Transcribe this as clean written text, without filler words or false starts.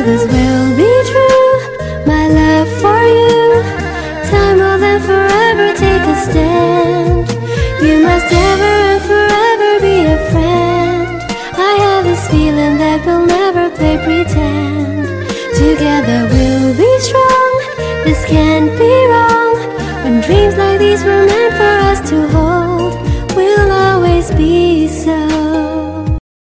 this will be true. My love for you, time will then forever take a stand. You must ever and forever be a friend. I have this feeling that we'll never play pretend. Together we'll be strong, this can't be